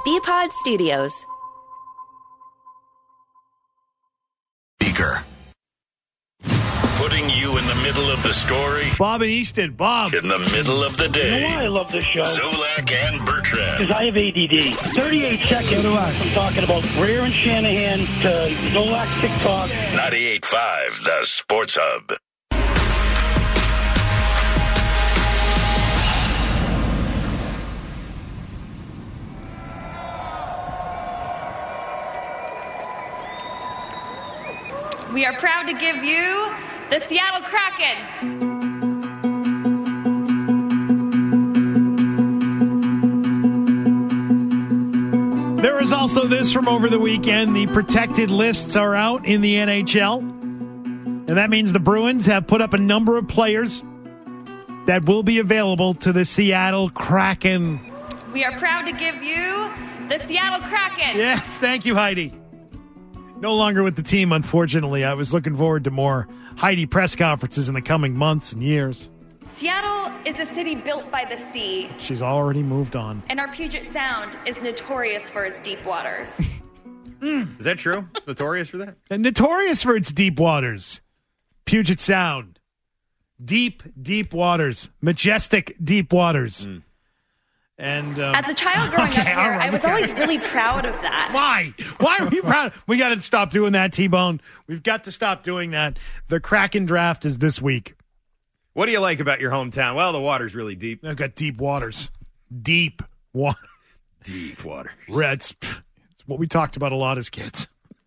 BPod Studios. Speaker. Putting you in the middle of the story. Bob and Easton. Bob. In the middle of the day. You know why I love this show? Zolak and Bertrand. Because I have ADD. 38 seconds from talking about Greer and Shanahan to Zolak TikTok. 98.5, the Sports Hub. We are proud to give you the Seattle Kraken. There is also this from over the weekend. The protected lists are out in the NHL. And that means the Bruins have put up a number of players that will be available to the Seattle Kraken. We are proud to give you the Seattle Kraken. Yes, thank you, Heidi. No longer with the team, unfortunately. I was looking forward to more Heidi press conferences in the coming months and years. Seattle is a city built by the sea. She's already moved on. And our Puget Sound is notorious for its deep waters. Is that true? It's notorious for that? And notorious for its deep waters. Puget Sound. Deep, deep waters. Majestic, deep waters. And as a child growing up here, I was always really proud of that. Why? Why are we proud? We got to stop doing that, T-Bone. We've got to stop doing that. The Kraken draft is this week. What do you like about your hometown? Well, the water's really deep. They've got deep waters. Deep water. Deep water. It's what we talked about a lot as kids.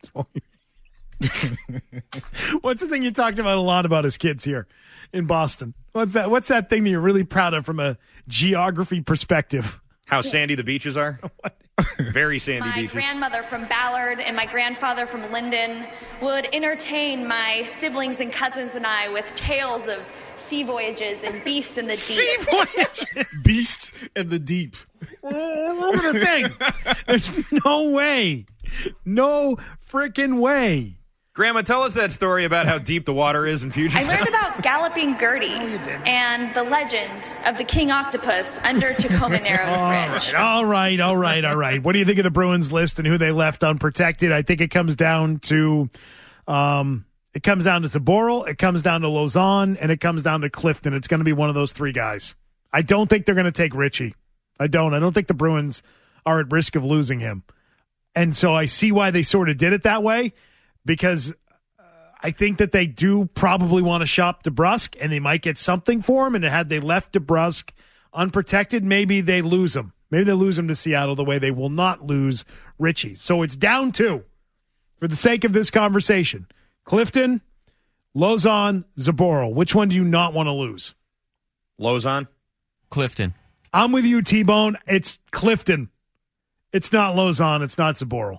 What's the thing you talked about a lot about as kids here in Boston? What's that thing that you're really proud of from a geography perspective? How sandy the beaches are? Very sandy beaches. My grandmother from Ballard and my grandfather from Linden would entertain my siblings and cousins and I with tales of sea voyages and beasts in the deep. Sea voyages? Beasts in the deep. Look at the thing. There's no way. No freaking way. Grandma, tell us that story about how deep the water is in Puget Sound. I learned about Galloping Gertie and the legend of the king octopus under Tacoma Narrows Bridge. All right. What do you think of the Bruins list and who they left unprotected? I think it comes down to Zaboral, it comes down to Lauzon, and it comes down to Clifton. It's going to be one of those three guys. I don't think they're going to take Ritchie. I don't think the Bruins are at risk of losing him. And so I see why they sort of did it that way. Because I think that they do probably want to shop DeBrusk, and they might get something for him. And had they left DeBrusk unprotected, maybe they lose him. Maybe they lose him to Seattle the way they will not lose Ritchie. So it's down to, for the sake of this conversation, Clifton, Lauzon, Zaboral. Which one do you not want to lose? Lauzon? Clifton. I'm with you, T-Bone. It's Clifton. It's not Lauzon. It's not Zaboral.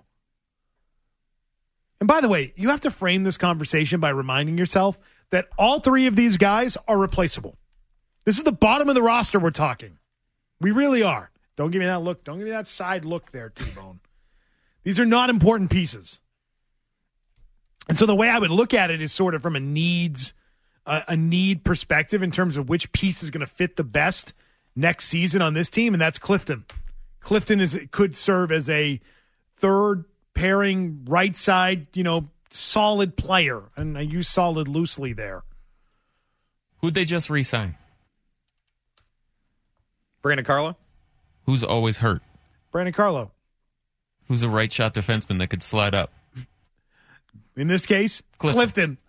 And by the way, you have to frame this conversation by reminding yourself that all three of these guys are replaceable. This is the bottom of the roster we're talking. We really are. Don't give me that look. Don't give me that side look there, T-Bone. These are not important pieces. And so the way I would look at it is sort of from a need perspective in terms of which piece is going to fit the best next season on this team, and that's Clifton. Clifton could serve as a third pairing, right side, solid player. And I use solid loosely there. Who'd they just re-sign? Brandon Carlo? Who's always hurt? Brandon Carlo. Who's a right shot defenseman that could slide up? In this case, Clifton.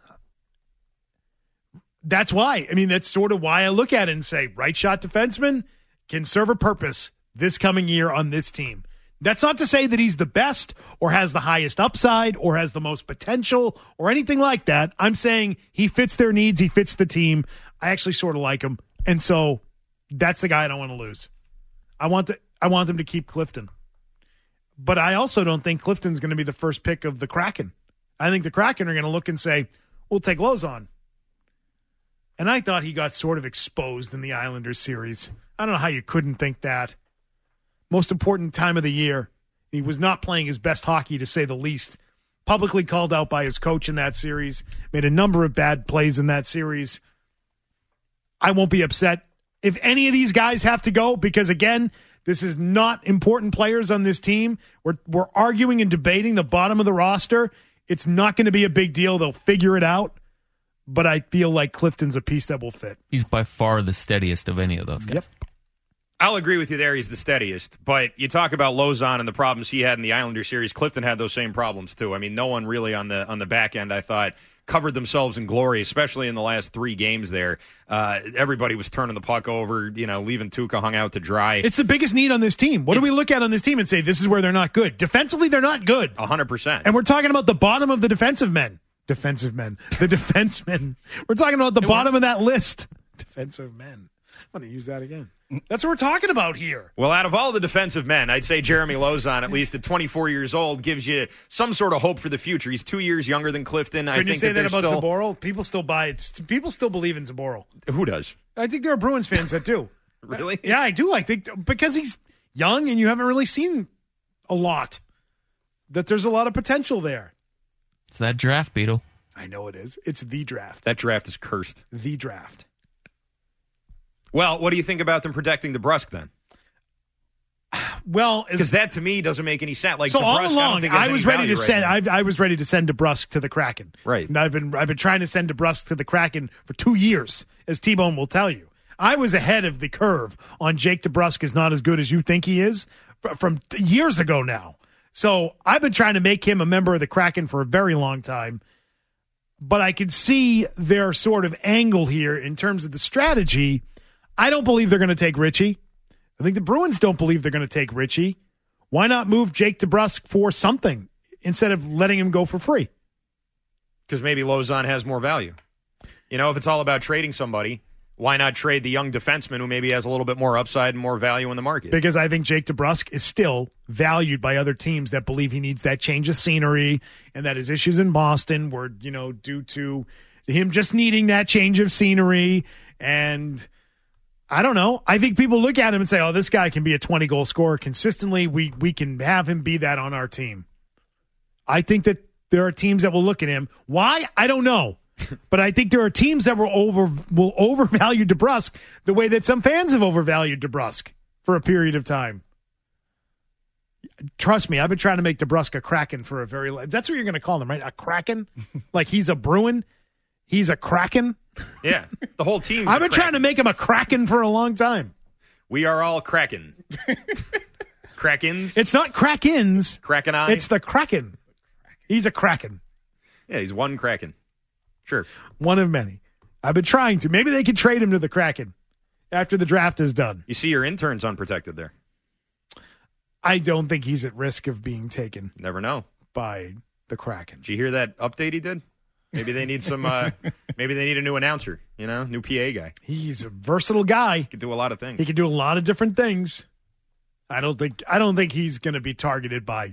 That's why. That's sort of why I look at it and say, right shot defenseman can serve a purpose this coming year on this team. That's not to say that he's the best or has the highest upside or has the most potential or anything like that. I'm saying he fits their needs. He fits the team. I actually sort of like him. And so that's the guy I don't want to lose. I want them to keep Clifton. But I also don't think Clifton's going to be the first pick of the Kraken. I think the Kraken are going to look and say, we'll take Lauzon. And I thought he got sort of exposed in the Islanders series. I don't know how you couldn't think that. Most important time of the year. He was not playing his best hockey, to say the least. Publicly called out by his coach in that series. Made a number of bad plays in that series. I won't be upset if any of these guys have to go because, again, This is not important players on this team. We're arguing and debating the bottom of the roster. It's not going to be a big deal. They'll figure it out. But I feel like Clifton's a piece that will fit. He's by far the steadiest of any of those guys. Yep. I'll agree with you there. He's the steadiest. But you talk about Lozon and the problems he had in the Islander series. Clifton had those same problems, too. I mean, no one really on the back end, I thought, covered themselves in glory, especially in the last 3 games there. Everybody was turning the puck over, leaving Tuukka hung out to dry. It's the biggest need on this team. What do we look at on this team and say, this is where they're not good? Defensively, they're not good. 100%. And we're talking about the bottom of the defensive men. The defensemen. We're talking about the bottom of that list. Defensive men. I'm going to use that again. That's what we're talking about here. Well, out of all the defensive men, I'd say Jeremy Lozon, at least at 24 years old, gives you some sort of hope for the future. He's 2 years younger than Clifton. Can you say that about Zaboral? People still buy it. People still believe in Zaboral. Who does? I think there are Bruins fans that do. Really? Yeah, I do. I think because he's young and you haven't really seen a lot, that there's a lot of potential there. It's that draft, Beetle. I know it is. It's the draft. That draft is cursed. The draft. Well, what do you think about them protecting DeBrusk then? Well, because that to me doesn't make any sense. Like so DeBrusk, all along, I don't think I was ready to send. Right I was ready to send DeBrusk to the Kraken. Right. And I've been trying to send DeBrusk to the Kraken for 2 years, as T-Bone will tell you. I was ahead of the curve on Jake DeBrusk is not as good as you think he is from years ago now. So I've been trying to make him a member of the Kraken for a very long time. But I can see their sort of angle here in terms of the strategy. I don't believe they're going to take Ritchie. I think the Bruins don't believe they're going to take Ritchie. Why not move Jake DeBrusk for something instead of letting him go for free? Because maybe Lozon has more value. If it's all about trading somebody, why not trade the young defenseman who maybe has a little bit more upside and more value in the market? Because I think Jake DeBrusk is still valued by other teams that believe he needs that change of scenery and that his issues in Boston were, due to him just needing that change of scenery. And I don't know. I think people look at him and say, oh, this guy can be a 20-goal scorer consistently. We can have him be that on our team. I think that there are teams that will look at him. Why? I don't know. But I think there are teams that will overvalue DeBrusk the way that some fans have overvalued DeBrusk for a period of time. Trust me, I've been trying to make DeBrusk a Kraken for a very long time. That's what you're going to call him, right? A Kraken? Like he's a Bruin? He's a Kraken? Yeah, the whole team. I've been trying to make him a Kraken for a long time. We are all Kraken. Krakens? It's not Krakens. Kraken eye? It's the Kraken. He's a Kraken. Yeah, he's one Kraken. Sure. One of many. I've been trying to. Maybe they could trade him to the Kraken after the draft is done. You see your intern's unprotected there. I don't think he's at risk of being taken. Never know. By the Kraken. Did you hear that update he did? Maybe they need some. Maybe they need a new announcer. New PA guy. He's a versatile guy. He can do a lot of things. He can do a lot of different things. I don't think he's going to be targeted by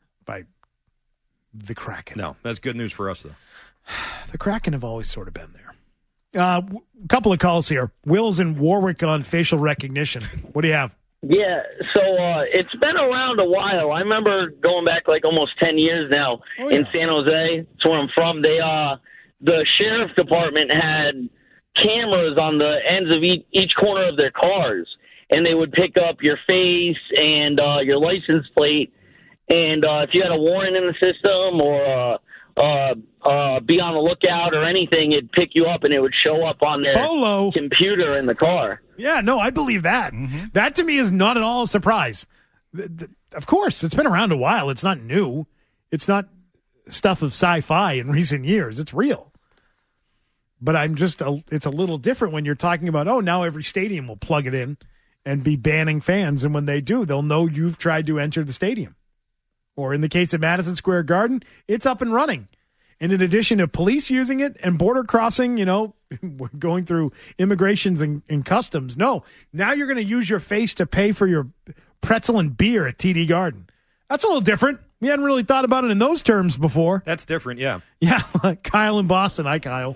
the Kraken. No, that's good news for us though. The Kraken have always sort of been there. A couple of calls here. Will's in Warwick on facial recognition. What do you have? Yeah, so it's been around a while. I remember going back like almost 10 years now in San Jose. That's where I'm from. The sheriff's department had cameras on the ends of each corner of their cars, and they would pick up your face and your license plate. And if you had a warrant in the system or be on the lookout or anything, it'd pick you up and it would show up on their computer in the car. Yeah, no, I believe that. Mm-hmm. That to me is not at all a surprise. Of course, it's been around a while. It's not new. It's not stuff of sci-fi in recent years. It's real. But it's a little different when you're talking about, now every stadium will plug it in and be banning fans. And when they do, they'll know you've tried to enter the stadium. Or in the case of Madison Square Garden, it's up and running. And in addition to police using it and border crossing, going through immigrations and customs, now you're going to use your face to pay for your pretzel and beer at TD Garden. That's a little different. We hadn't really thought about it in those terms before. That's different, yeah. Yeah, Kyle in Boston. Hi, Kyle.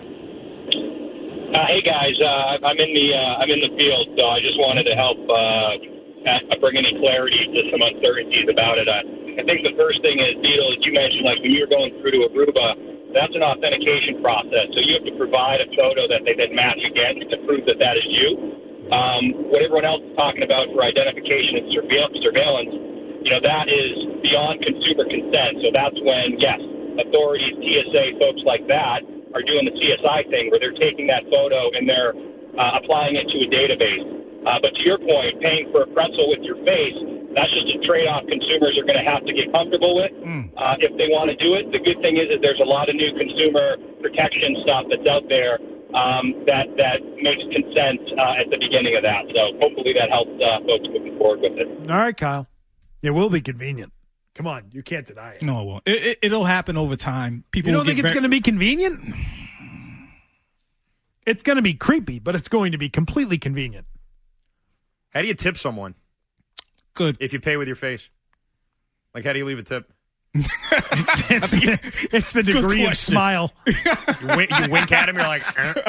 Hey guys, I'm in the field, so I just wanted to help bring any clarity to some uncertainties about it. I think the first thing is, Beetle, as you mentioned, like when you're going through to Aruba, that's an authentication process. So you have to provide a photo that they then match against to prove that is you. what everyone else is talking about for identification and surveillance, that is beyond consumer consent. So that's when, yes, authorities, TSA, folks like that are doing the CSI thing where they're taking that photo and they're applying it to a database. But to your point, paying for a pretzel with your face, that's just a trade-off consumers are going to have to get comfortable with if they want to do it. The good thing is that there's a lot of new consumer protection stuff that's out there that makes consent at the beginning of that. So hopefully that helps folks moving forward with it. All right, Kyle. It will be convenient. Come on, you can't deny it. No, it won't. It'll happen over time. People don't think it's going to be convenient? It's going to be creepy, but it's going to be completely convenient. How do you tip someone? Good. If you pay with your face. Like, how do you leave a tip? It's the degree of smile. You wink at him, you're like,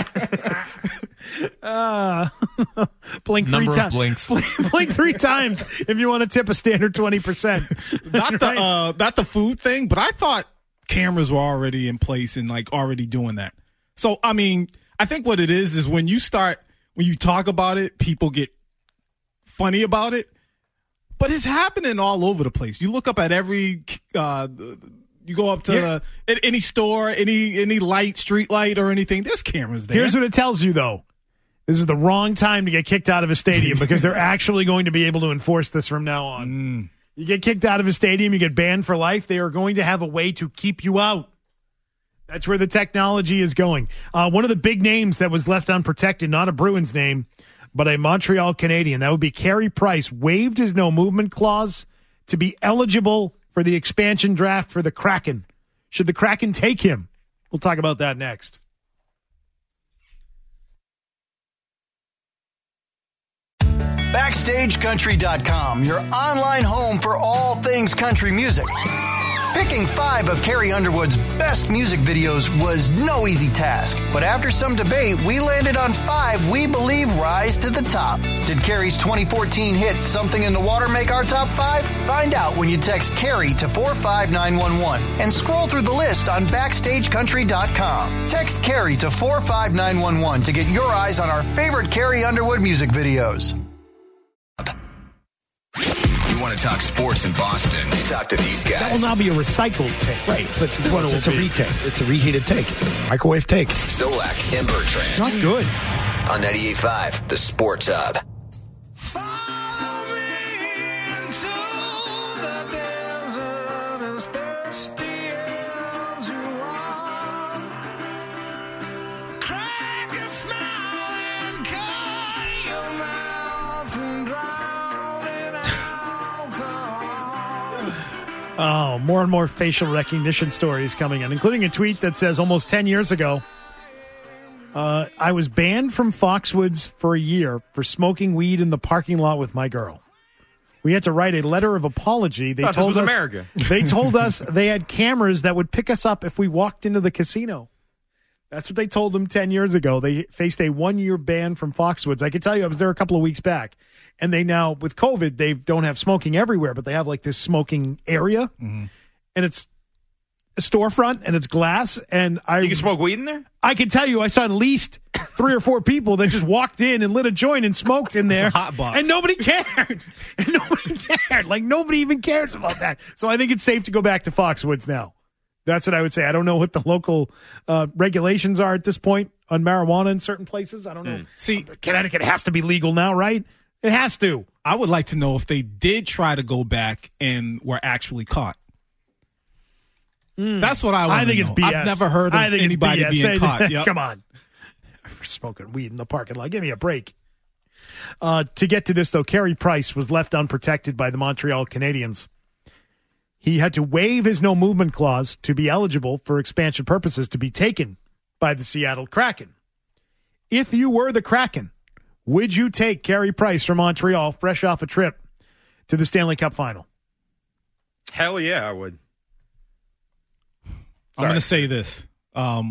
blink Number 3 of times. blinks. Blink 3 times if you want to tip a standard 20%. Not the food thing, but I thought cameras were already in place and like already doing that. So, I mean, I think what it is when you talk about it, people get funny about it. But it's happening all over the place. You look up at every, you go up to at any store, any light, street light or anything. There's cameras there. Here's what it tells you, though. This is the wrong time to get kicked out of a stadium because they're actually going to be able to enforce this from now on. You get kicked out of a stadium, you get banned for life. They are going to have a way to keep you out. That's where the technology is going. One of the big names that was left unprotected, not a Bruins name, but a Montreal Canadian. That would be Carey Price. Waived his no-movement clause to be eligible for the expansion draft for the Kraken. Should the Kraken take him? We'll talk about that next. BackstageCountry.com, your online home for all things country music. Picking 5 of Carrie Underwood's best music videos was no easy task. But after some debate, we landed on 5 we believe rise to the top. Did Carrie's 2014 hit Something in the Water make our top 5? Find out when you text Carrie to 45911 and scroll through the list on BackstageCountry.com. Text Carrie to 45911 to get your eyes on our favorite Carrie Underwood music videos. You want to talk sports in Boston? Talk to these guys. That will now be a recycled take. Right. It's a retake. It's a reheated take. Microwave take. Zolak and Bertrand. Not good. On 98.5, the Sports Hub. Oh, more and more facial recognition stories coming in, including a tweet that says almost 10 years ago, I was banned from Foxwoods for a year for smoking weed in the parking lot with my girl. We had to write a letter of apology. They told us America. They told us they had cameras that would pick us up if we walked into the casino. That's what they told them 10 years ago. They faced a 1-year ban from Foxwoods. I can tell you, I was there a couple of weeks back. And they now, with COVID, they don't have smoking everywhere, but they have like this smoking area. Mm-hmm. And it's a storefront and it's glass. And you can smoke weed in there? I can tell you, I saw at least 3 or 4 people that just walked in and lit a joint and smoked in there. It's a hot box. And nobody cared. Like, nobody even cares about that. So I think it's safe to go back to Foxwoods now. That's what I would say. I don't know what the local regulations are at this point on marijuana in certain places. I don't know. See, Connecticut has to be legal now, right? It has to. I would like to know if they did try to go back and were actually caught. That's what I want to know. It's BS. I've never heard of anybody being caught. Yep. Come on. For smoking weed in the parking lot. Give me a break. To get to this, though, Carey Price was left unprotected by the Montreal Canadiens. He had to waive his no-movement clause to be eligible for expansion purposes to be taken by the Seattle Kraken. If you were the Kraken, would you take Carey Price from Montreal fresh off a trip to the Stanley Cup final? Hell yeah, I would. I'm going to say this. My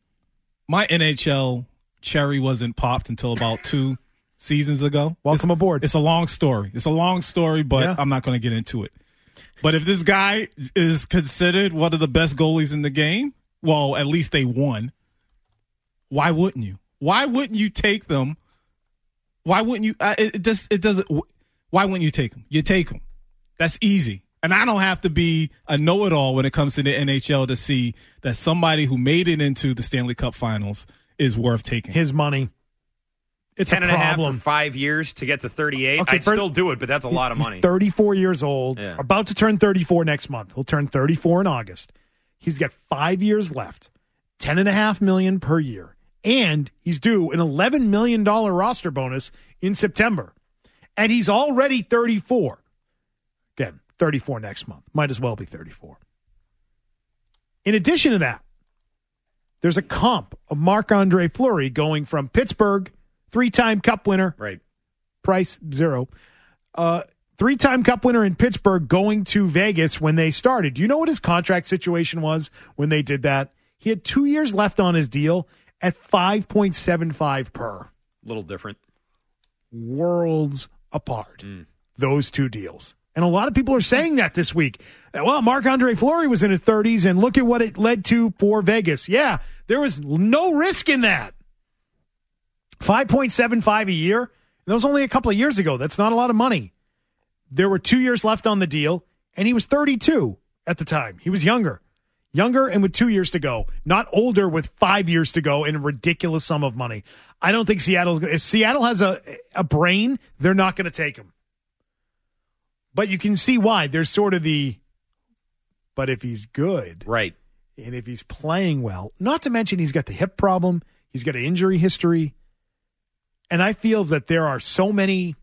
NHL cherry wasn't popped until about 2 seasons ago. Welcome aboard. It's a long story. But I'm not going to get into it. But if this guy is considered one of the best goalies in the game, well, at least they won. Why wouldn't you? Why wouldn't you take them Why wouldn't you? It doesn't. Why wouldn't you take him? You take him. That's easy. And I don't have to be a know-it-all when it comes to the NHL to see that somebody who made it into the Stanley Cup Finals is worth taking. His money. It's 10 a and a half problem. for 5 years to get to 38. Okay, I'd still do it, but that's a lot of money. He's 34 years old, Yeah. about to turn 34 next month. He'll turn 34 in August. He's got 5 years left, $10.5 million per year, and he's due an $11 million roster bonus in September. And he's already 34. Again, 34 next month. Might as well be 34. In addition to that, there's a comp of Marc-Andre Fleury going from Pittsburgh, 3-time Cup winner. Right. Price, 0. 3-time Cup winner in Pittsburgh going to Vegas when they started. Do you know what his contract situation was when they did that? He had 2 years left on his deal at $5.75 per. Little different. Worlds apart. Those two deals. And a lot of people are saying that this week. Well, Marc-Andre Fleury was in his 30s, and look at what it led to for Vegas. Yeah, there was no risk in that. 5.75 a year. That was only a couple of years ago. That's not a lot of money. There were 2 years left on the deal, and he was 32 at the time. He was younger. Younger and with 2 years to go. Not older with 5 years to go and a ridiculous sum of money. I don't think Seattle's going to. If Seattle has a brain, they're not going to take him. But you can see why. There's sort of but if he's good. Right. And if he's playing well, not to mention he's got the hip problem. He's got an injury history. And I feel that there are just so many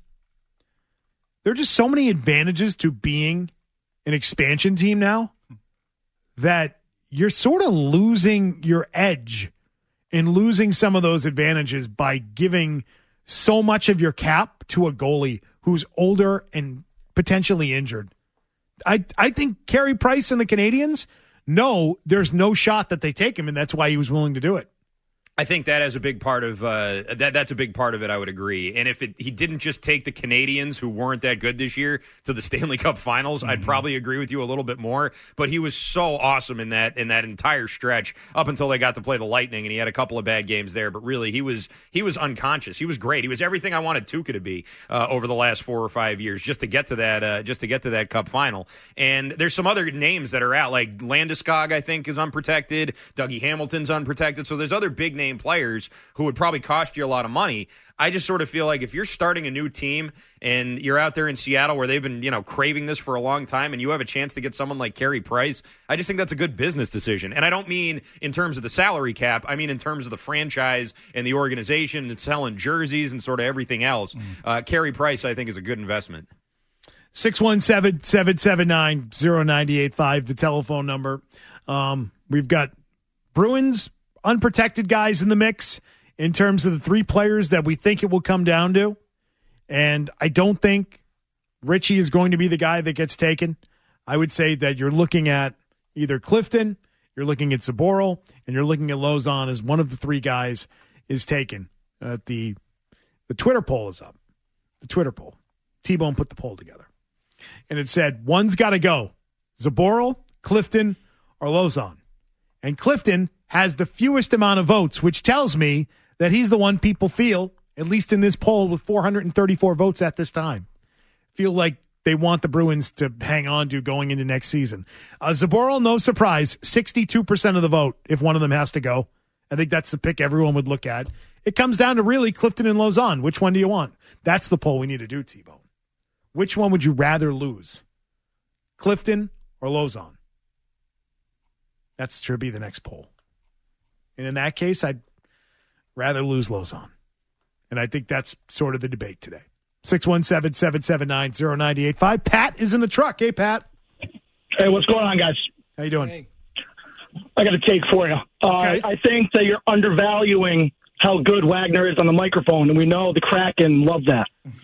advantages to being an expansion team now that you're sort of losing your edge and losing some of those advantages by giving so much of your cap to a goalie who's older and potentially injured. I think Carey Price and the Canadians know there's no shot that they take him, and that's why he was willing to do it. I think that is a big part of that's a big part of it. I would agree. And if he didn't just take the Canadians, who weren't that good this year, to the Stanley Cup Finals, I'd probably agree with you a little bit more. But he was so awesome in that entire stretch up until they got to play the Lightning, and he had a couple of bad games there. But really, he was unconscious. He was great. He was everything I wanted Tuukka to be over the last 4 or 5 years, just to get to that Cup Final. And there's some other names that are out, like Landeskog, I think, is unprotected. Dougie Hamilton's unprotected. So there's other big name players who would probably cost you a lot of money. I just sort of feel like if you're starting a new team and you're out there in Seattle where they've been, craving this for a long time, and you have a chance to get someone like Carey Price, I just think that's a good business decision. And I don't mean in terms of the salary cap. I mean in terms of the franchise and the organization and selling jerseys and sort of everything else. Carey Price, I think, is a good investment. 617-779-0985, the telephone number. We've got Bruins unprotected guys in the mix in terms of the 3 players that we think it will come down to. And I don't think Richie is going to be the guy that gets taken. I would say that you're looking at either Clifton, you're looking at Zaboral, and you're looking at Lauzon as one of the 3 guys is taken. The Twitter poll is up. The Twitter poll. T-Bone put the poll together. And it said, one's got to go. Zaboral, Clifton, or Lauzon. And Clifton has the fewest amount of votes, which tells me that he's the one people feel, at least in this poll with 434 votes at this time, feel like they want the Bruins to hang on to going into next season. Zaboral, no surprise, 62% of the vote if one of them has to go. I think that's the pick everyone would look at. It comes down to really Clifton and Lauzon. Which one do you want? That's the poll we need to do, T-Bone. Which one would you rather lose? Clifton or Lauzon? That should be the next poll. And in that case, I'd rather lose Lauzon. And I think that's sort of the debate today. 617-779-0985. Pat is in the truck. Hey, Pat. Hey, what's going on, guys? How you doing? Hey. I got a take for you. Okay. I think that you're undervaluing how good Wagner is on the microphone, and we know the Kraken love that.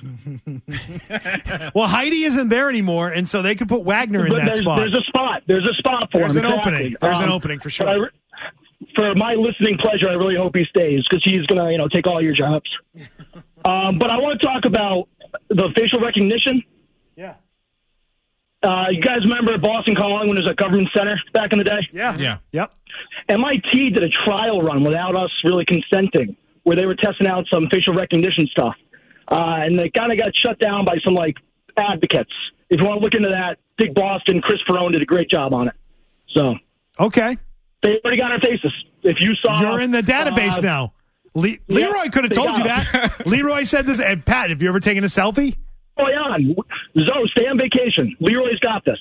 Well, Heidi isn't there anymore, and so they could put Wagner in that spot. There's a spot. There's a spot for There's him. An opening. There's an opening for sure. For my listening pleasure, I really hope he stays because he's going to take all your jobs. But I want to talk about the facial recognition. Yeah. You guys remember Boston Calling when it was at Government Center back in the day? Yeah. Yep. MIT did a trial run without us really consenting where they were testing out some facial recognition stuff. and they kind of got shut down by some advocates. If you want to look into that, Dick Boston, Chris Ferrone did a great job on it. So okay, they already got our faces. If you saw, you're in the database now. Leroy could have told you that. Leroy said this. And Pat, have you ever taken a selfie? Oh, yeah. Zoe, stay on vacation. Leroy's got this.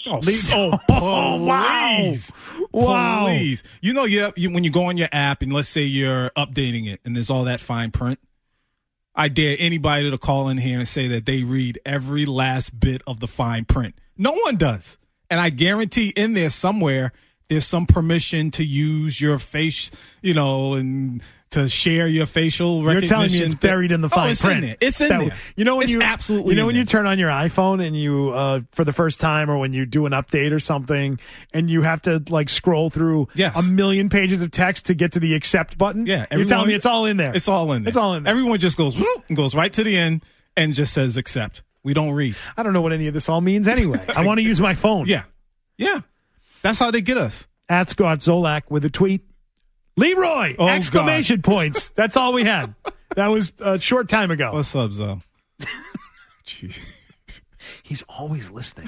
Wow. Please. You know, when you go on your app and let's say you're updating it and there's all that fine print, I dare anybody to call in here and say that they read every last bit of the fine print. No one does. And I guarantee in there somewhere there's some permission to use your face, and to share your facial recognition. You're telling me it's buried in the fine print. In there. It's in there. When you turn on your iPhone and you for the first time, or when you do an update or something, and you have to scroll through a million pages of text to get to the accept button. Yeah, you're telling me it's all in there. It's all in there. It's all in there. Everyone just goes and goes right to the end and just says accept. We don't read. I don't know what any of this all means anyway. I want to use my phone. Yeah. That's how they get us. At Scott Zolak with a tweet. Leroy! Exclamation points. That's all we had. That was a short time ago. What's up, Zo? Jeez. He's always listening.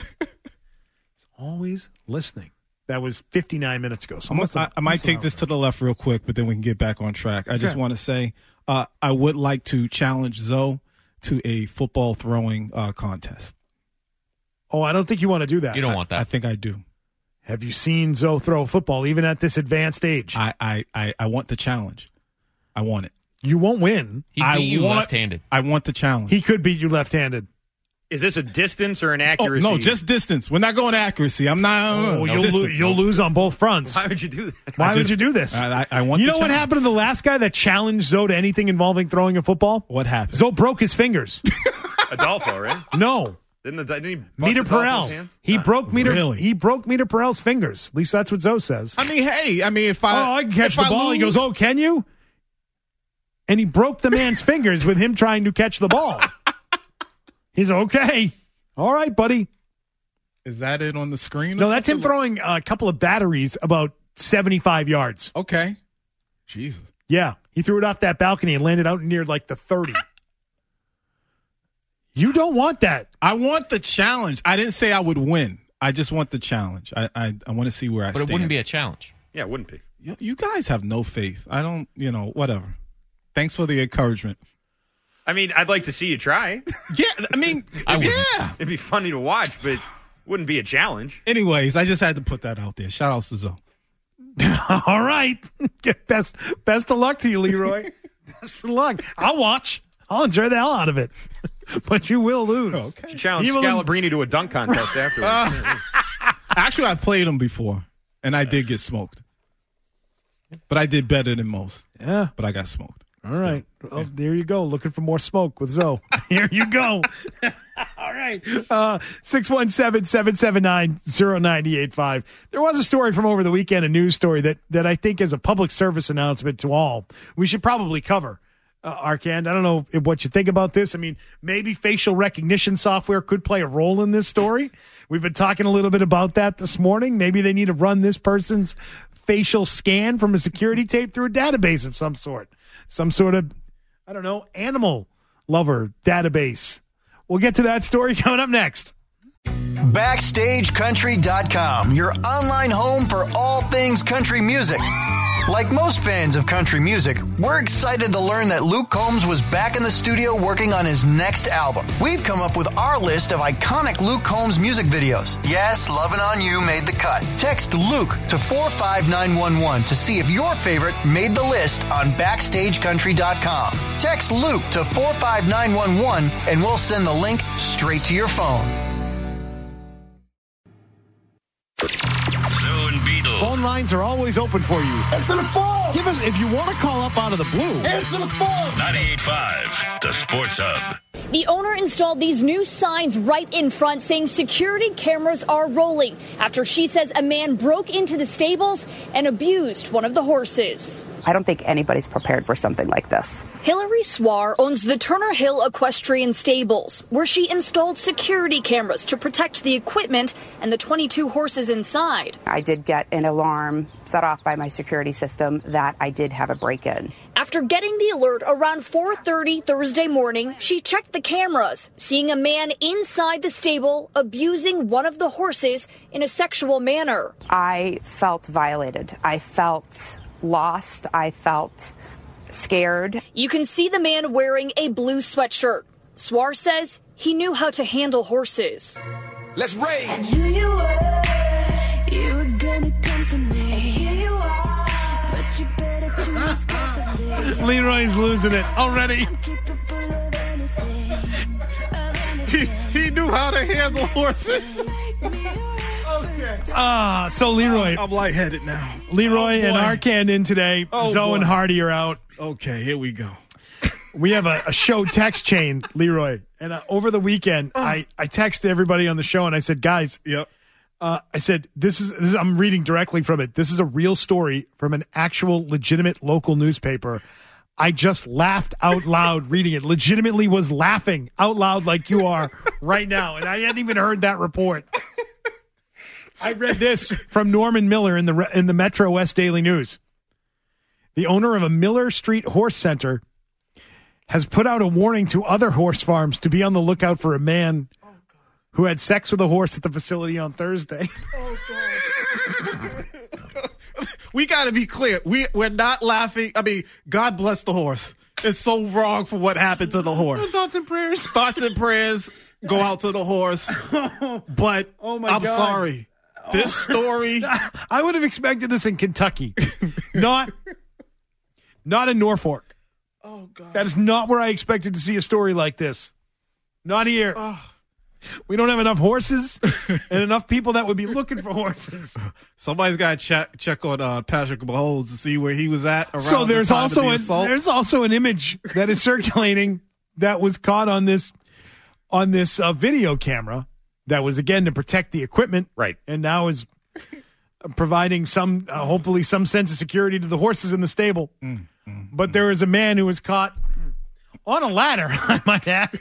That was 59 minutes ago. So I might take this to the left real quick, but then we can get back on track. I just want to say I would like to challenge Zo to a football throwing contest. Oh, I don't think you want to do that. You don't want that. I think I do. Have you seen Zo throw a football, even at this advanced age? I want the challenge. I want it. You won't win. He beat you left-handed. I want the challenge. He could beat you left-handed. Is this a distance or an accuracy? No, just distance. We're not going accuracy. I'm not. You'll lose on both fronts. Why would you do that? Why would you do this? I want. You know what happened to the last guy that challenged Zo to anything involving throwing a football? What happened? Zo broke his fingers. Adolfo, right? No. Didn't he bust Meter Adolfo's Perel. hands? He broke Meter. Really? He broke Meter Perel's fingers. At least that's what Zo says. I mean, hey. If I can catch the ball. He goes, can you? And he broke the man's fingers with him trying to catch the ball. He's okay. All right, buddy. Is that it on the screen? No, that's him throwing a couple of batteries about 75 yards. Okay. Jesus. Yeah. He threw it off that balcony and landed out near the 30. You don't want that. I want the challenge. I didn't say I would win. I just want the challenge. I want to see where I stand. But it wouldn't be a challenge. Yeah, it wouldn't be. You guys have no faith. I don't, whatever. Thanks for the encouragement. I mean, I'd like to see you try. Yeah, I mean, It'd be funny to watch, but it wouldn't be a challenge. Anyways, I just had to put that out there. Shout out to Zo. All right. Best of luck to you, Leroy. Best of luck. I'll watch. I'll enjoy the hell out of it. But you will lose. Okay. You challenge Scalabrini to a dunk contest afterwards. Actually, I played him before, and I did get smoked. But I did better than most. Yeah. But I got smoked. All right. Oh, there you go. Looking for more smoke with Zo. Here you go. All right. 617-779-0985. There was a story from over the weekend, a news story that I think is a public service announcement to all. We should probably cover. Arcand, I don't know what you think about this. I mean, maybe facial recognition software could play a role in this story. We've been talking a little bit about that this morning. Maybe they need to run this person's facial scan from a security tape through a database of some sort. Some sort of, I don't know, animal lover database. We'll get to that story coming up next. BackstageCountry.com, your online home for all things country music. Like most fans of country music, we're excited to learn that Luke Combs was back in the studio working on his next album. We've come up with our list of iconic Luke Combs music videos. Yes, Lovin' On You made the cut. Text Luke to 45911 to see if your favorite made the list on BackstageCountry.com. Text Luke to 45911 and we'll send the link straight to your phone. Zone Beetle. Phone lines are always open for you. Answer the phone. Give us, if you want to call up out of the blue. Answer the phone. 98.5, the Sports Hub. The owner installed these new signs right in front saying security cameras are rolling after she says a man broke into the stables and abused one of the horses. I don't think anybody's prepared for something like this. Hillary Swar owns the Turner Hill Equestrian Stables, where she installed security cameras to protect the equipment and the 22 horses inside. I did get an alarm set off by my security system that I did have a break-in. After getting the alert around 4:30 Thursday morning, she checked the cameras, seeing a man inside the stable abusing one of the horses in a sexual manner. I felt violated. I felt lost. I felt scared. You can see the man wearing a blue sweatshirt. Swar says he knew how to handle horses. Let's rage. I knew you were gonna come to me. And here you are, but you better choose carefully. Leroy's losing it already. He knew how to handle horses. So Leroy. I'm lightheaded now. Leroy and Arcand in today. Zoe and Hardy are out. Okay, here we go. We have a show text chain, Leroy. And over the weekend, I texted everybody on the show and I said, guys, I said, this is, I'm reading directly from it. This is a real story from an actual legitimate local newspaper. I just laughed out loud reading it. Legitimately was laughing out loud like you are right now. And I hadn't even heard that report. I read this from Norman Miller in the Metro West Daily News. The owner of a Miller Street Horse Center has put out a warning to other horse farms to be on the lookout for a man who had sex with a horse at the facility on Thursday. We got to be clear. We're not laughing. I mean, God bless the horse. It's so wrong for what happened to the horse. Thoughts and prayers. Thoughts and prayers go out to the horse. But I'm sorry. This story. I would have expected this in Kentucky, not in Norfolk. Oh, God. That is not where I expected to see a story like this. Not here. We don't have enough horses and enough people that would be looking for horses. Somebody's got to check on Patrick Mahomes to see where he was at around so there's the time also of the assault. There's also an image that is circulating that was caught on this video camera that was, again, to protect the equipment. Right. And now is providing some, hopefully some sense of security to the horses in the stable. But there is a man who was caught on a ladder, I might add.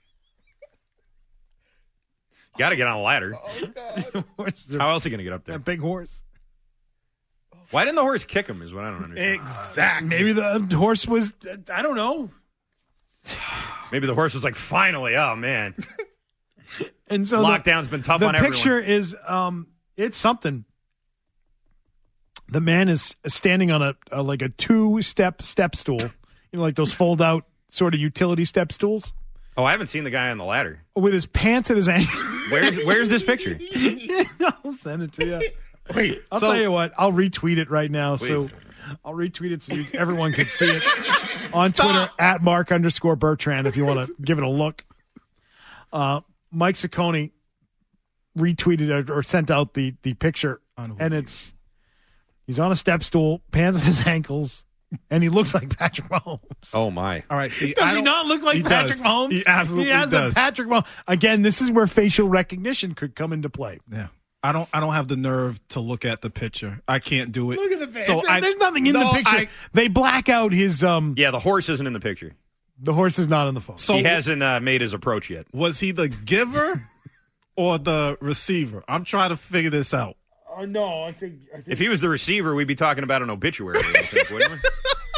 Got to get on a ladder. How else are you going to get up there? That big horse. Why didn't the horse kick him is what I don't understand. Exactly. Maybe the horse was, I don't know. Maybe the horse was like, finally, oh, man. And so lockdown's been tough on everyone. The picture is, it's something. The man is standing on a like a 2-step step stool. You know, like those fold-out sort of utility step stools. Oh, I haven't seen the guy on the ladder. With his pants at his ankle. Where's this picture? I'll send it to you. Wait, I'll tell you what. I'll retweet it right now. So I'll retweet it so everyone can see it on Twitter at @Mark_Bertrand if you want to give it a look. Mike Ciccone retweeted or sent out the picture, and he's on a step stool, pants at his ankles. And he looks like Patrick Mahomes. Oh, my. All right, see, does he not look like Patrick Mahomes? He absolutely does. A Patrick Mahomes. Again, this is where facial recognition could come into play. Yeah. I don't have the nerve to look at the picture. I can't do it. Look at the picture. There's nothing in the picture. They black out his... Yeah, the horse isn't in the picture. The horse is not in the photo. So he hasn't made his approach yet. Was he the giver or the receiver? I'm trying to figure this out. No, I think if he was the receiver, we'd be talking about an obituary, I think, wouldn't we?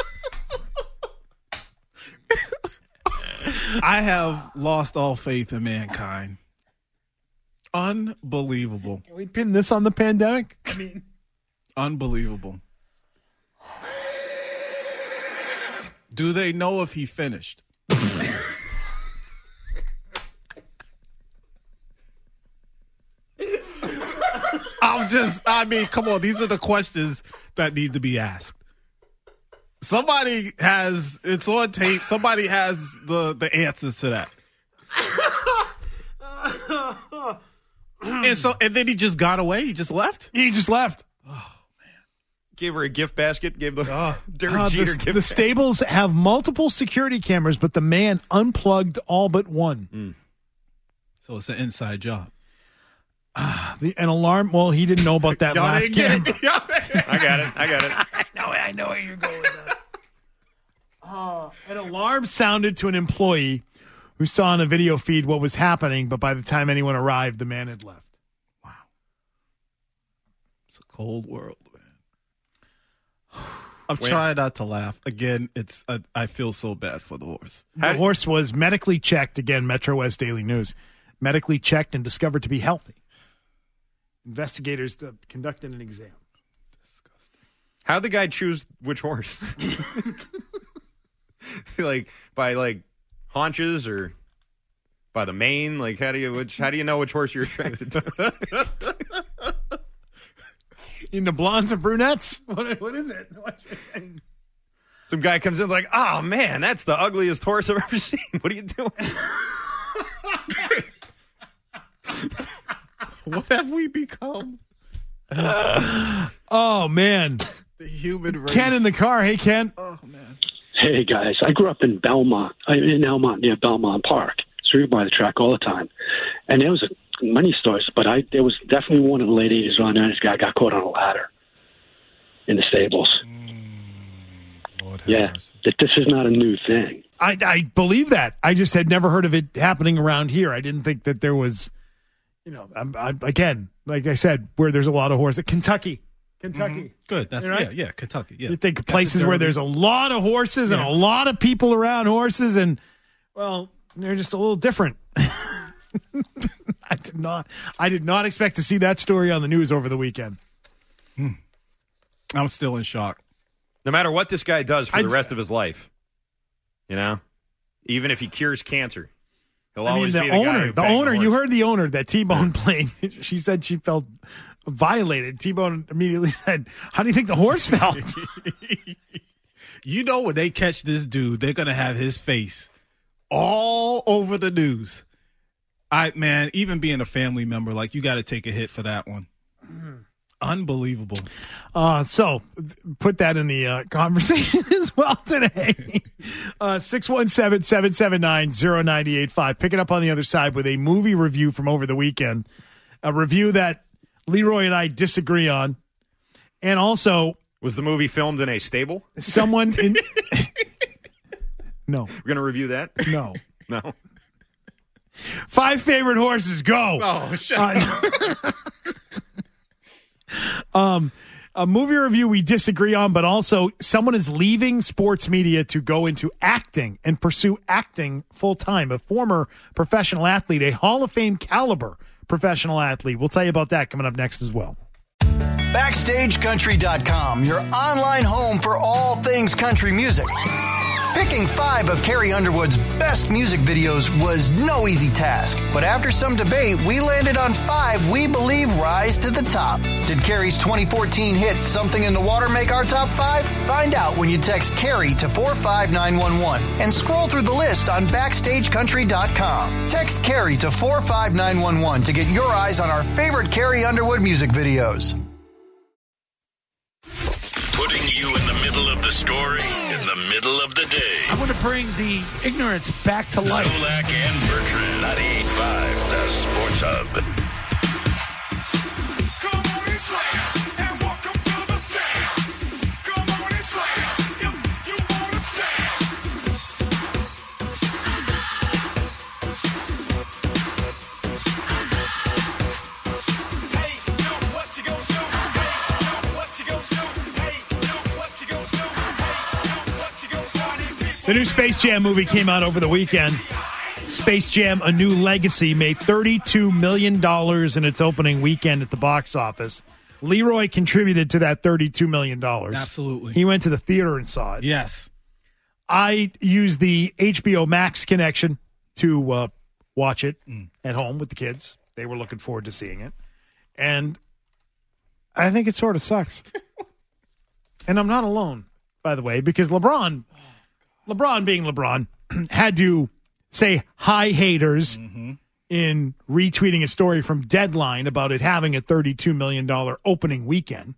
I have lost all faith in mankind. Unbelievable. Can we pin this on the pandemic? I mean, unbelievable. Do they know if he finished? Come on. These are the questions that need to be asked. Somebody has, it's on tape. Somebody has the answers to that. And then he just got away. He just left. He just left. Oh man! Gave her a gift basket. Gave the Derek Jeter gift. The stables have multiple security cameras, but the man unplugged all but one. So it's an inside job. An alarm. Well, he didn't know about that last camera. I got it. I know where you're going with that. An alarm sounded to an employee who saw on a video feed what was happening, but by the time anyone arrived, the man had left. Wow. It's a cold world, man. I'm trying not to laugh. Again, I feel so bad for the horse. The horse was medically checked, again, Metro West Daily News, medically checked and discovered to be healthy. Investigators conducted an exam. Disgusting. How'd the guy choose which horse? By haunches or by the mane? Like how do you know which horse you're attracted to? Into blondes or brunettes? What is it? Some guy comes in like, oh man, that's the ugliest horse I've ever seen. What are you doing? What have we become? Oh man, the human race. Ken in the car. Hey Ken. Oh man. Hey guys, I grew up in Elmont near Belmont Park. So we were by the track all the time, and there was many stories. But there was definitely one in the late '80s around there. This guy got caught on a ladder in the stables. This is not a new thing. I believe that. I just had never heard of it happening around here. I didn't think that there was. Again, like I said, where there's a lot of horses. Kentucky. Mm-hmm. Good. That's right? Yeah, Kentucky. Yeah. You think places where there's a lot of horses and a lot of people around horses, and well, they're just a little different. I did not expect to see that story on the news over the weekend. I'm still in shock. No matter what this guy does for the rest of his life, even if he cures cancer. He'll always be the guy. The owner, you heard the owner that T-Bone played. She said she felt violated. T-Bone immediately said, how do you think the horse felt? When they catch this dude, they're going to have his face all over the news. Even being a family member, you got to take a hit for that one. Unbelievable. So put that in the conversation as well today. 617-779-0985. Pick it up on the other side with a movie review from over the weekend. A review that Leroy and I disagree on. And also... Was the movie filmed in a stable? Someone in... No. We're going to review that? No. No. 5 favorite horses, go! Oh, shut up. A movie review we disagree on, but also someone is leaving sports media to go into acting and pursue acting full time. A former professional athlete, a Hall of Fame caliber professional athlete. We'll tell you about that coming up next as well. BackstageCountry.com, your online home for all things country music. Picking 5 of Carrie Underwood's best music videos was no easy task. But after some debate, we landed on 5 we believe rise to the top. Did Carrie's 2014 hit Something in the Water make our top 5? Find out when you text Carrie to 45911 and scroll through the list on BackstageCountry.com. Text Carrie to 45911 to get your eyes on our favorite Carrie Underwood music videos. Putting you in the middle of the story, in the middle of the day. I want to bring the ignorance back to life. Zolak and Bertrand, 98.5, the Sports Hub. Come on and slam, and welcome to the jam. Come on and slam, if you want to jam. Hey, yo, what you gonna do? Hey, yo, what you gonna do? Hey, yo, what you gonna do? Hey, yo, what you gonna do? The new Space Jam movie came out over the weekend. Space Jam: A New Legacy made $32 million in its opening weekend at the box office. Leroy contributed to that $32 million. Absolutely. He went to the theater and saw it. Yes. I used the HBO Max connection to watch it at home with the kids. They were looking forward to seeing it. And I think it sort of sucks. And I'm not alone, by the way, because LeBron being LeBron, had to say hi haters in retweeting a story from Deadline about it having a $32 million opening weekend.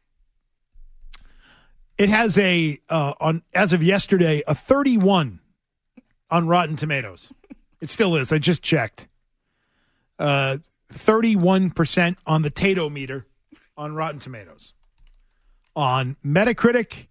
It has as of yesterday, a 31 on Rotten Tomatoes. It still is. I just checked. 31% on the Tato meter on Rotten Tomatoes. On Metacritic,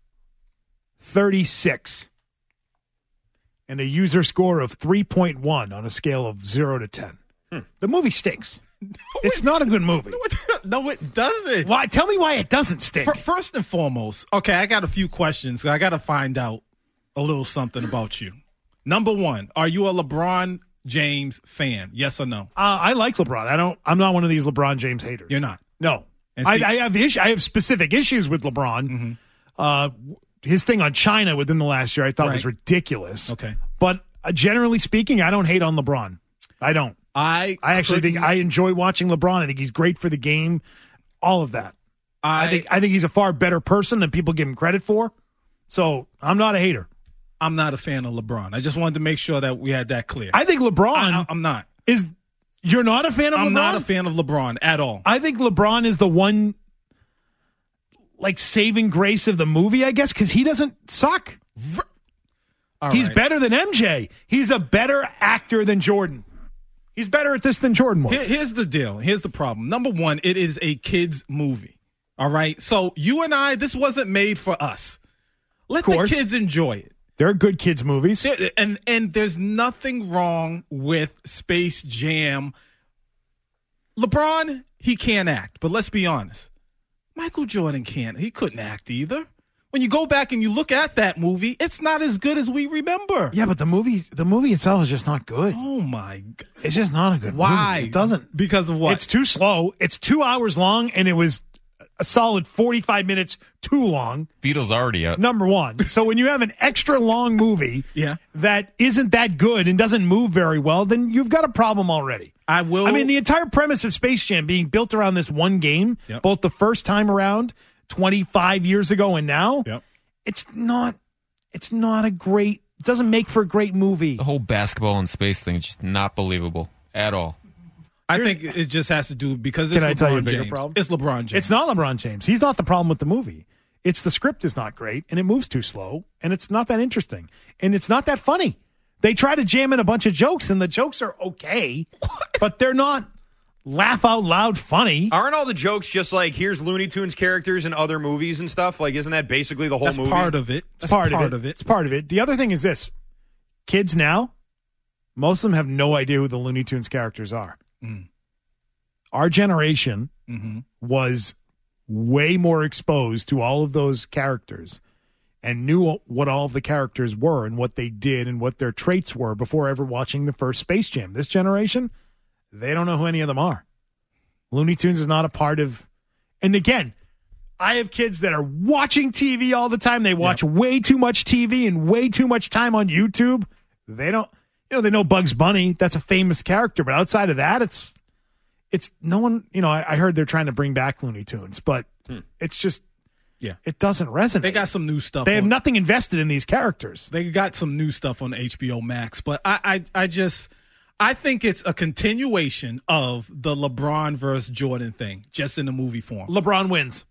36. And a user score of 3.1 on a scale of 0 to 10. The movie stinks. It's not a good movie. No, it doesn't. Why? Tell me why it doesn't stink. First and foremost, okay, I got a few questions. I got to find out a little something about you. Number one, are you a LeBron James fan? Yes or no? I like LeBron. I'm not one of these LeBron James haters. You're not? No. And see- I have specific issues with LeBron. His thing on China within the last year I thought was ridiculous. Okay. But generally speaking, I don't hate on LeBron. I don't. I actually think I enjoy watching LeBron. I think he's great for the game. All of that. I think he's a far better person than people give him credit for. So I'm not a hater. I'm not a fan of LeBron. I just wanted to make sure that we had that clear. I think LeBron. I'm not. You're not a fan of LeBron? I'm not a fan of LeBron at all. I think LeBron is the one, like, saving grace of the movie, I guess, because he doesn't suck. He's better than MJ. He's a better actor than Jordan. He's better at this than Jordan was. Here's the deal. Here's the problem. Number one, it is a kid's movie. All right? So you and I, this wasn't made for us. Let the kids enjoy it. They're good kids' movies. And there's nothing wrong with Space Jam. LeBron, he can't act. But let's be honest. Michael Jordan can't. He couldn't act either. When you go back and you look at that movie, it's not as good as we remember. Yeah, but the movie itself is just not good. Oh, my God. It's just not a good movie. Why? It doesn't. Because of what? It's too slow. It's 2 hours long, and it was a solid 45 minutes too long. Beatles already out. Number one. So when you have an extra long movie that isn't that good and doesn't move very well, then you've got a problem already. I mean, the entire premise of Space Jam being built around this one game, both the first time around 25 years ago and now, it's not a great, it doesn't make for a great movie. The whole basketball and space thing is just not believable at all. I think it just has to do because it's Can I LeBron tell you a bigger James. problem? It's LeBron James. It's not LeBron James. He's not the problem with the movie. It's the script is not great, and it moves too slow, and it's not that interesting, and it's not that funny. They try to jam in a bunch of jokes, and the jokes are okay, but they're not laugh out loud funny. Aren't all the jokes just like, here's Looney Tunes characters in other movies and stuff? Like, isn't that basically the whole That's movie? part of it. It's part of it. It's part of it. The other thing is this. Kids now, most of them have no idea who the Looney Tunes characters are. Our generation was way more exposed to all of those characters and knew what all of the characters were and what they did and what their traits were before ever watching the first Space Jam. This generation, they don't know who any of them are. Looney Tunes is not a part of... And again, I have kids that are watching TV all the time. They watch way too much TV and way too much time on YouTube. They don't... they know Bugs Bunny. That's a famous character. But outside of that, it's no one... I heard they're trying to bring back Looney Tunes, but it's just... It doesn't resonate. They got some new stuff. They have nothing invested in these characters. They got some new stuff on HBO Max, but I think it's a continuation of the LeBron versus Jordan thing, just in the movie form. LeBron wins.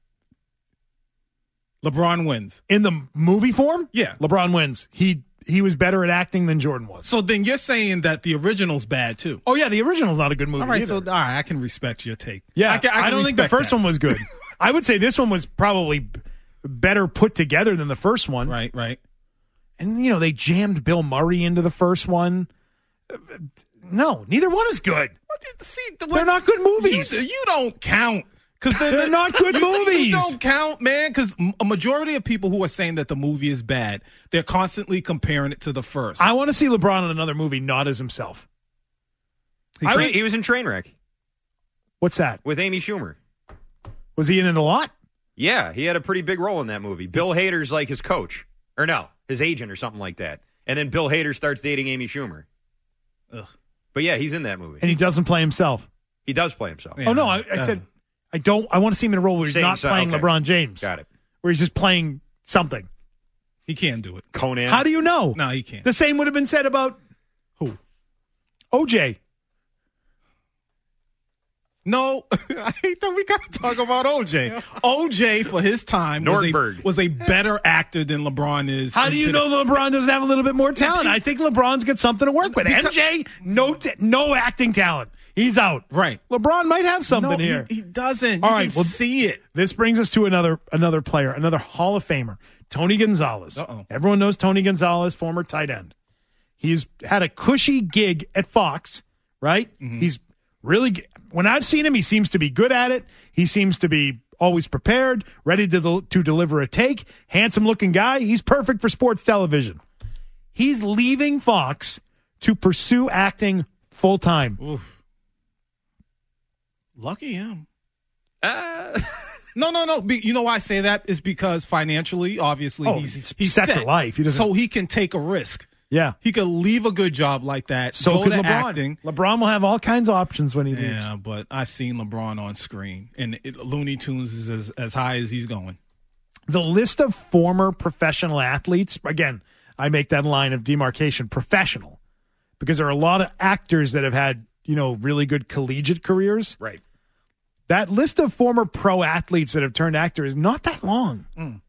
LeBron wins. In the movie form? Yeah. LeBron wins. He was better at acting than Jordan was. So then you're saying that the original's bad, too. Oh, yeah, the original's not a good movie all right, either. So I can respect your take. Yeah, I can don't think the first that. one was good. I would say this one was probably better put together than the first one. Right. And, they jammed Bill Murray into the first one. No, neither one is good. They're not good movies. You don't count. Because they're not good movies. You don't count, man, because a majority of people who are saying that the movie is bad, they're constantly comparing it to the first. I want to see LeBron in another movie, not as himself. He was in Trainwreck. What's that? With Amy Schumer. Was he in it a lot? Yeah, he had a pretty big role in that movie. Bill Hader's like his coach. Or no, his agent or something like that. And then Bill Hader starts dating Amy Schumer. Ugh. But yeah, he's in that movie. And he doesn't play himself. He does play himself. Yeah. Oh, no, I said I want to see him in a role where he's not playing LeBron James. Got it. Where he's just playing something. He can't do it. Conan. How do you know? No, he can't. The same would have been said about who? OJ. No, I hate that we got to talk about OJ. OJ, for his time, was a better actor than LeBron is. How do you know that LeBron doesn't have a little bit more talent? I think LeBron's got something to work with. MJ, no acting talent. He's out. Right. LeBron might have something No, here. he doesn't. All You right, can see it. This brings us to another player, another Hall of Famer, Tony Gonzalez. Uh-oh. Everyone knows Tony Gonzalez, former tight end. He's had a cushy gig at Fox, right? Mm-hmm. He's really, when I've seen him, he seems to be good at it. He seems to be always prepared, ready to deliver a take. Handsome-looking guy. He's perfect for sports television. He's leaving Fox to pursue acting full-time. Oof. Lucky him. No. You know why I say that is because financially, obviously, he's set for life. He doesn't. So he can take a risk. Yeah. He could leave a good job like that. So go could to LeBron. acting. LeBron will have all kinds of options when he leaves. Yeah, but I've seen LeBron on screen, and Looney Tunes is as high as he's going. The list of former professional athletes, again, I make that line of demarcation, professional, because there are a lot of actors that have had, really good collegiate careers. Right. That list of former pro athletes that have turned actor is not that long. Mm.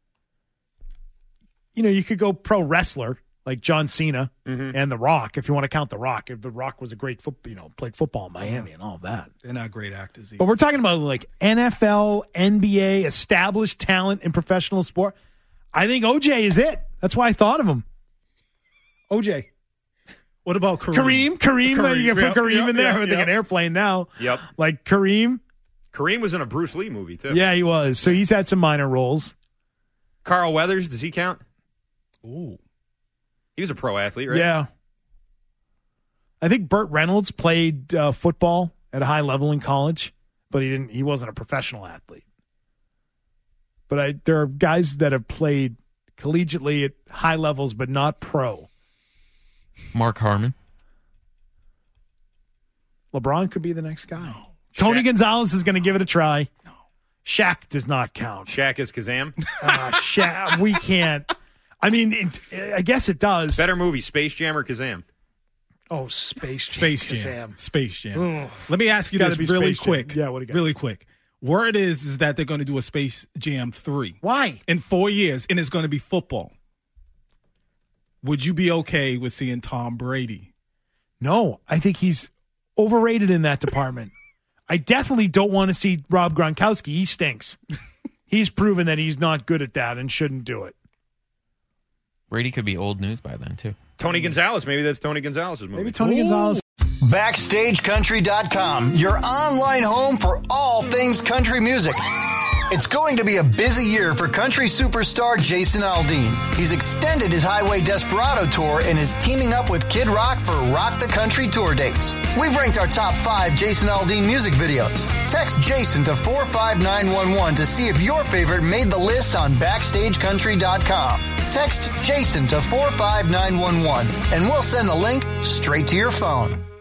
You could go pro wrestler like John Cena and The Rock, if you want to count The Rock. If The Rock was a great played football in Miami and all that. They're not great actors either. But we're talking about like NFL, NBA, established talent in professional sport. I think OJ is it. That's why I thought of him. OJ. What about Kareem? Kareem. You can put Kareem Yep, in there. yep, We're thinking airplane now. Yep. Like Kareem. Kareem was in a Bruce Lee movie, too. Yeah, he was. So he's had some minor roles. Carl Weathers, does he count? Ooh. He was a pro athlete, right? Yeah. I think Burt Reynolds played football at a high level in college, but he wasn't a professional athlete. But there are guys that have played collegiately at high levels, but not pro. Mark Harmon. LeBron could be the next guy. No. Tony Gonzalez is going to give it a try. No. Shaq does not count. Shaq is Kazam? Shaq, we can't. I mean, I guess it does. Better movie, Space Jam or Kazam? Oh, Space Jam. Space Jam. Ugh. Let me ask you Gotta this be really Space quick. Jam. Yeah, what do you got? Really quick. Word is that they're going to do a Space Jam 3. Why? In 4 years, and it's going to be football. Would you be okay with seeing Tom Brady? No, I think he's overrated in that department. I definitely don't want to see Rob Gronkowski. He stinks. He's proven that he's not good at that and shouldn't do it. Brady could be old news by then, too. Tony Gonzalez. Maybe that's Tony Gonzalez's movie. Maybe Tony Gonzalez. BackstageCountry.com, your online home for all things country music. It's going to be a busy year for country superstar Jason Aldean. He's extended his Highway Desperado tour and is teaming up with Kid Rock for Rock the Country tour dates. We've ranked our top 5 Jason Aldean music videos. Text Jason to 45911 to see if your favorite made the list on BackstageCountry.com. Text Jason to 45911 and we'll send the link straight to your phone.